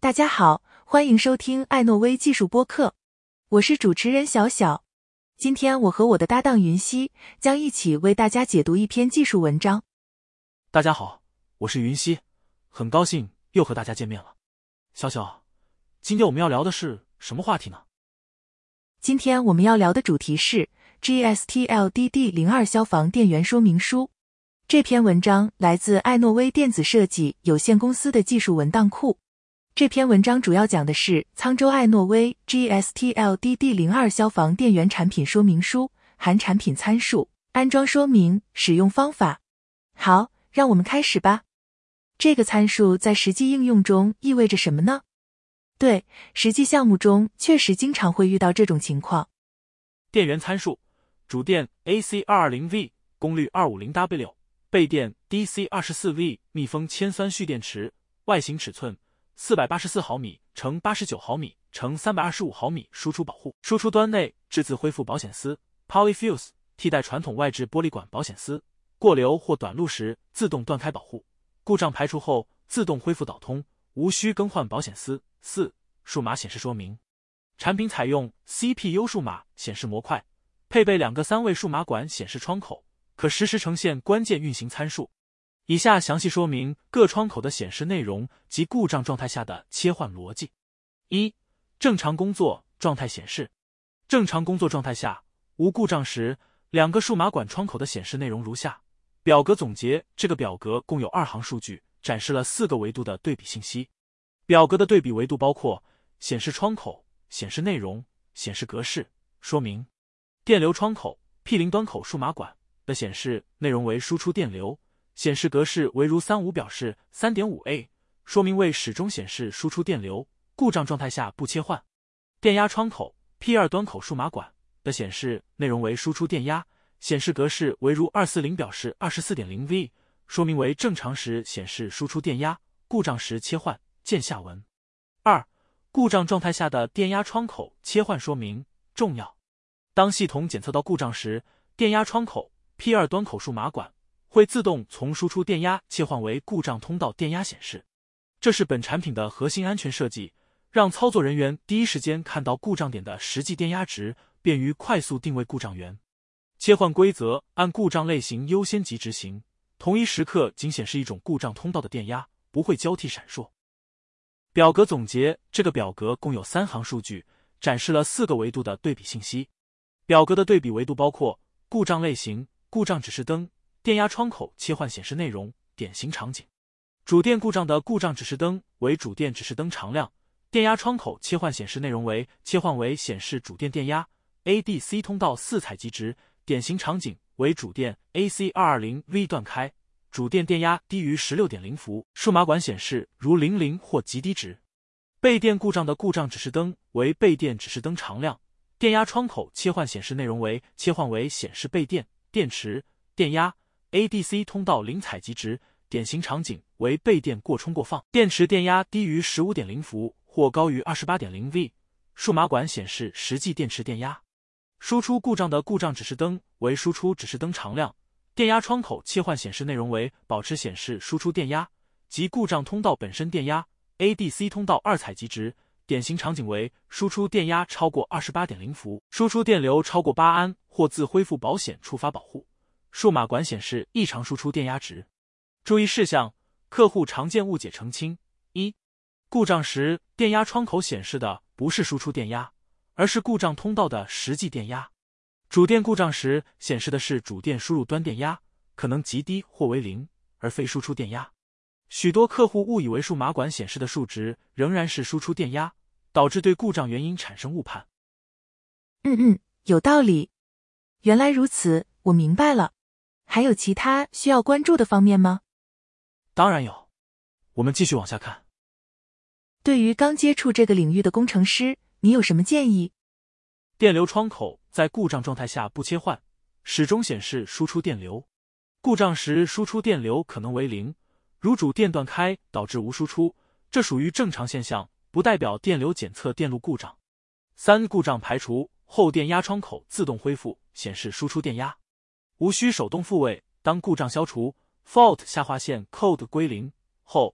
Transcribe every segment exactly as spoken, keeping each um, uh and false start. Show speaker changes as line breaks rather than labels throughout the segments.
大家好，欢迎收听艾诺威技术播客，我是主持人小小。今天我和我的搭档云溪将一起为大家解读一篇技术文章。
大家好，我是云溪，很高兴又和大家见面了。小小，今天我们要聊的是什么话题呢？
今天我们要聊的主题是 G S T L D D 零二 消防电源说明书。这篇文章来自艾诺威电子设计有限公司的技术文档库。这篇文章主要讲的是沧州艾诺威 G S T L D D 零二 消防电源产品说明书，含产品参数、安装说明、使用方法。好，让我们开始吧。这个参数在实际应用中意味着什么呢？对，实际项目中确实经常会遇到这种情况。
电源参数：主电 A C 二二零 V， 功率 二五零 W， 备电 D C 二十四 V， 密封铅酸蓄电池，外形尺寸四百八十四毫米乘八十九毫米乘三百二十五毫米，输出保护。输出端内质自恢复保险丝 Polyfuse， 替代传统外置玻璃管保险丝，过流或短路时自动断开保护，故障排除后自动恢复导通，无需更换保险丝。四、数码显示说明。产品采用 C P U 数码显示模块，配备两个三位数码管显示窗口，可实时呈现关键运行参数。以下详细说明各窗口的显示内容及故障状态下的切换逻辑。一、正常工作状态显示。正常工作状态下，无故障时，两个数码管窗口的显示内容如下。表格总结：这个表格共有二行数据，展示了四个维度的对比信息。表格的对比维度包括显示窗口、显示内容、显示格式、说明。电流窗口 P 零 端口数码管的显示内容为输出电流，显示格式为如三五表示 三点五 A， 说明为始终显示输出电流，故障状态下不切换。电压窗口 P 二 端口数码管的显示内容为输出电压，显示格式为如二四零表示 二十四点零 V， 说明为正常时显示输出电压，故障时切换。见下文。二、故障状态下的电压窗口切换说明重要。当系统检测到故障时，电压窗口 P 二 端口数码管会自动从输出电压切换为故障通道电压显示。这是本产品的核心安全设计，让操作人员第一时间看到故障点的实际电压值，便于快速定位故障源。切换规则按故障类型优先级执行，同一时刻仅显示一种故障通道的电压，不会交替闪烁。表格总结：这个表格共有三行数据，展示了四个维度的对比信息。表格的对比维度包括故障类型、故障指示灯、电压窗口切换显示内容、典型场景。主电故障的故障指示灯为主电指示灯常亮，电压窗口切换显示内容为切换为显示主电电压 A D C 通道四采集值，典型场景为主电 A C 二二零 V 断开，主电电压低于 十六点零 伏，数码管显示如零零或极低值。备电故障的故障指示灯为备电指示灯常亮，电压窗口切换显示内容为切换为显示备电、电池、电压 A D C 通道零采集值，典型场景为备电过充过放，电池电压低于 十五点零 伏或高于 二十八点零 V， 数码管显示实际电池电压。输出故障的故障指示灯为输出指示灯常亮，电压窗口切换显示内容为保持显示输出电压及故障通道本身电压 A D C 通道二采集值，典型场景为输出电压超过 二十八点零 伏，输出电流超过八安或自恢复保险触发保护，数码管显示异常输出电压值。注意事项：客户常见误解澄清。一、故障时电压窗口显示的不是输出电压，而是故障通道的实际电压。主电故障时显示的是主电输入端电压，可能极低或为零，而非输出电压。许多客户误以为数码管显示的数值仍然是输出电压，导致对故障原因产生误判。
嗯嗯，有道理。原来如此，我明白了。还有其他需要关注的方面吗？
当然有。我们继续往下看。
对于刚接触这个领域的工程师，你有什么建议？
电流窗口在故障状态下不切换，始终显示输出电流。故障时输出电流可能为零，如主电断开导致无输出，这属于正常现象，不代表电流检测电路故障。三、故障排除后电压窗口自动恢复显示输出电压，无需手动复位。当故障消除 fault 下划线 code 归零后，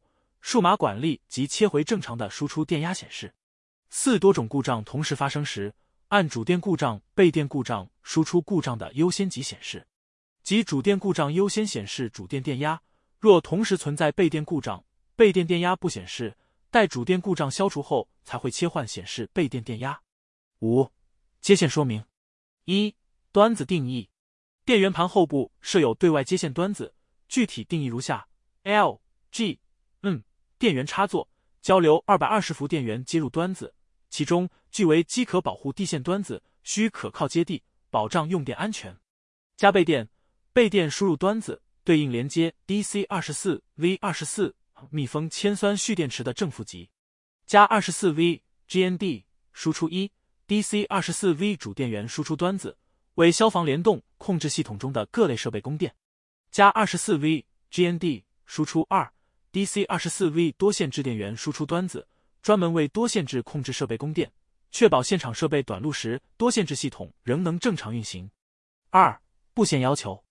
数码管力即切回正常的输出电压显示。四多种故障同时发生时，按主电故障、备电故障、输出故障的优先级显示，即主电故障优先显示主电电压，若同时存在备电故障，备电电压不显示，待主电故障消除后才会切换显示备电电压。五、接线说明。一、端子定义。电源盘后部设有对外接线端子，具体定义如下 ：L、G、N 电源插座，交流二百二十伏电源接入端子，其中G为机可保护地线端子，需可靠接地，保障用电安全。加备电，备电输入端子对应连接 D C 二十四 V 二十四 密封铅酸蓄电池的正负极。加 二十四 V G N D 输出一 D C 二十四 V 主电源输出端子，为消防联动控制系统中的各类设备供电。加 二十四 V G N D 输出二 D C 二十四 V 多线制电源输出端子，专门为多线制控制设备供电，确保现场设备短路时多线制系统仍能正常运行。二、布线要求。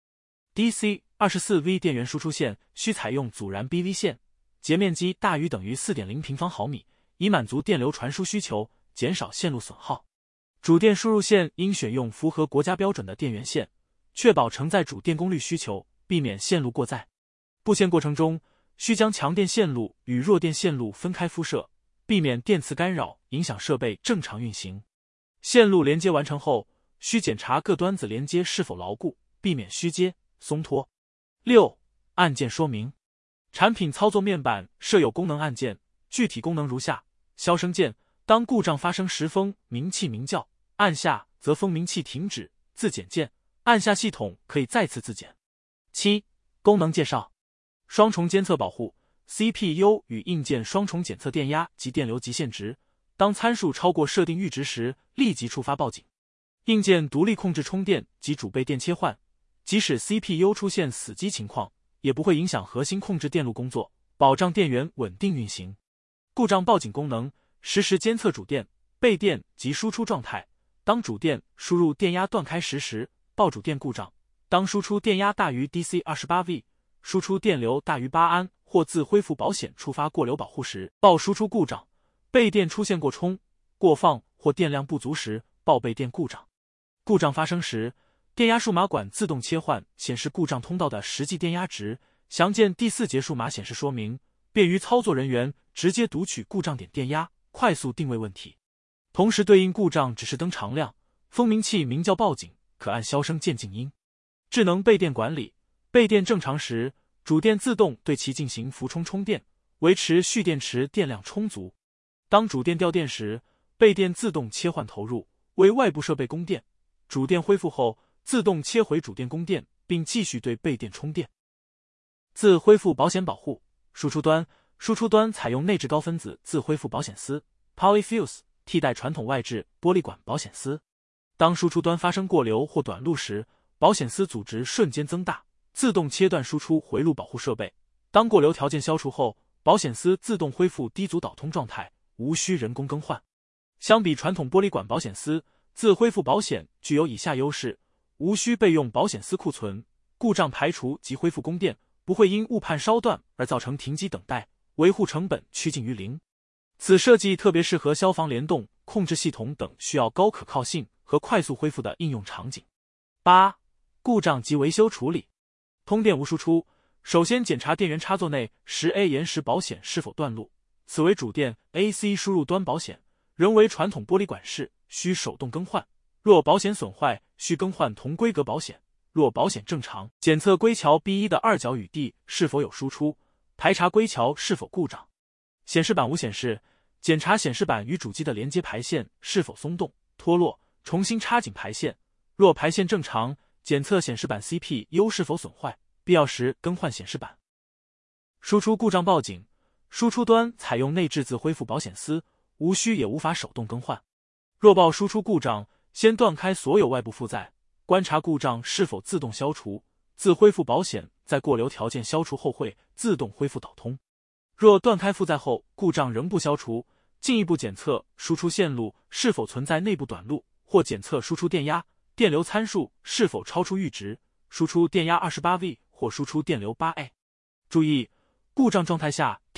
D C 二十四 V 电源输出线需采用阻燃 B V 线，截面积大于等于 四点零平方毫米，以满足电流传输需求，减少线路损耗。主电输入线应选用符合国家标准的电源线，确保承载主电功率需求，避免线路过载。布线过程中，需将强电线路与弱电线路分开敷设，避免电磁干扰影响设备正常运行。线路连接完成后，需检查各端子连接是否牢固，避免虚接、松脱。六、按键说明。产品操作面板设有功能按键，具体功能如下：消声键，当故障发生时风鸣器鸣叫，按下则风鸣器停止；自检键，按下系统可以再次自检。七、功能介绍。双重监测保护 C P U 与硬件双重检测电压及电流极限值，当参数超过设定阈值时，立即触发报警。硬件独立控制充电及主备电切换，即使 C P U 出现死机情况，也不会影响核心控制电路工作，保障电源稳定运行。故障报警功能，实时监测主电、备电及输出状态，当主电输入电压断开时时，报主电故障；当输出电压大于 D C 二十八 V， 输出电流大于八安或自恢复保险触发过流保护时，报输出故障；备电出现过充、过放或电量不足时，报备电故障。故障发生时，电压数码管自动切换显示故障通道的实际电压值，详见第四节数码显示说明，便于操作人员直接读取故障点电压，快速定位问题。同时对应故障指示灯常亮，风鸣器鸣叫报警，可按消声键静音。智能备电管理，备电正常时，主电自动对其进行浮充充电，维持蓄电池电量充足。当主电掉电时，备电自动切换投入，为外部设备供电。主电恢复后，自动切回主电供电，并继续对备电充电。自恢复保险保护。输出端，输出端采用内置高分子自恢复保险丝 Polyfuse， 替代传统外置玻璃管保险丝。当输出端发生过流或短路时，保险丝阻值瞬间增大，自动切断输出回路保护设备。当过流条件消除后，保险丝自动恢复低阻导通状态，无需人工更换。相比传统玻璃管保险丝，自恢复保险具有以下优势：无需备用保险丝库存，故障排除及恢复供电，不会因误判烧断而造成停机等待，维护成本趋近于零。此设计特别适合消防联动、控制系统等需要高可靠性和快速恢复的应用场景。八、故障及维修处理。通电无输出，首先检查电源插座内 十 A 延时保险是否断路，此为主电 A C 输入端保险，仍为传统玻璃管式，需手动更换。若保险损坏，需更换同规格保险。若保险正常，检测归桥 B 一 的二角雨地是否有输出，排查归桥是否故障。显示板无显示，检查显示板与主机的连接排线是否松动、脱落，重新插紧排线。若排线正常，检测显示板 C P U 是否损坏，必要时更换显示板。输出故障报警，输出端采用内置自恢复保险丝，无需也无法手动更换。若报输出故障，先断开所有外部负载，观察故障是否自动消除，自恢复保险在过流条件消除后会自动恢复导通。若断开负载后故障仍不消除，进一步检测输出线路是否存在内部短路，或检测输出电压、电流参数是否超出阈值，输出电压 二十八 V 或输出电流 八 A。注意，故障状态下电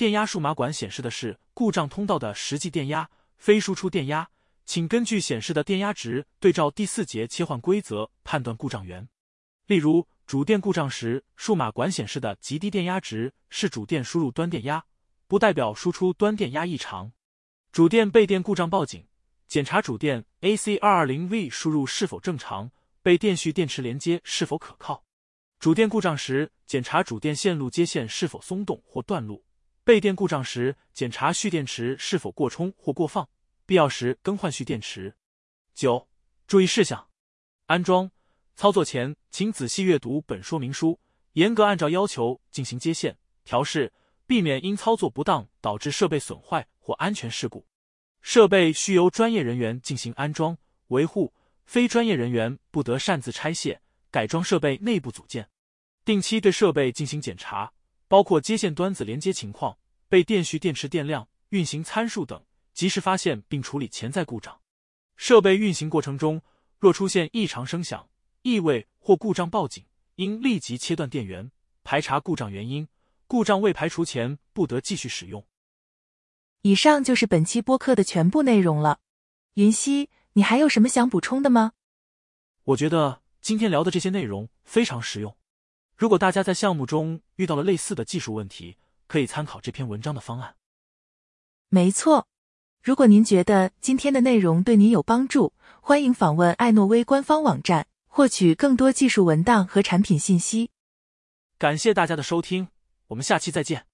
电压数码管显示的是故障通道的实际电压，非输出电压，请根据显示的电压值对照第四节切换规则判断故障源。例如，主电故障时，数码管显示的极低电压值是主电输入端电压，不代表输出端电压异常。主电备电故障报警，检查主电 A C 二二零 V 输入是否正常，备电蓄电池连接是否可靠。主电故障时，检查主电线路接线是否松动或断路；备电故障时，检查蓄电池是否过充或过放，必要时更换蓄电池。九、注意事项：安装操作前，请仔细阅读本说明书，严格按照要求进行接线、调试，避免因操作不当导致设备损坏或安全事故。设备需由专业人员进行安装、维护，非专业人员不得擅自拆卸、改装设备内部组件。定期对设备进行检查，包括接线端子连接情况、备电蓄电池电量、运行参数等，及时发现并处理潜在故障。设备运行过程中，若出现异常声响、异味或故障报警，应立即切断电源，排查故障原因。故障未排除前，不得继续使用。
以上就是本期播客的全部内容了。云溪，你还有什么想补充的吗？
我觉得今天聊的这些内容非常实用。如果大家在项目中遇到了类似的技术问题，可以参考这篇文章的方案。
没错。如果您觉得今天的内容对您有帮助，欢迎访问艾诺威官方网站，获取更多技术文档和产品信息。
感谢大家的收听，我们下期再见。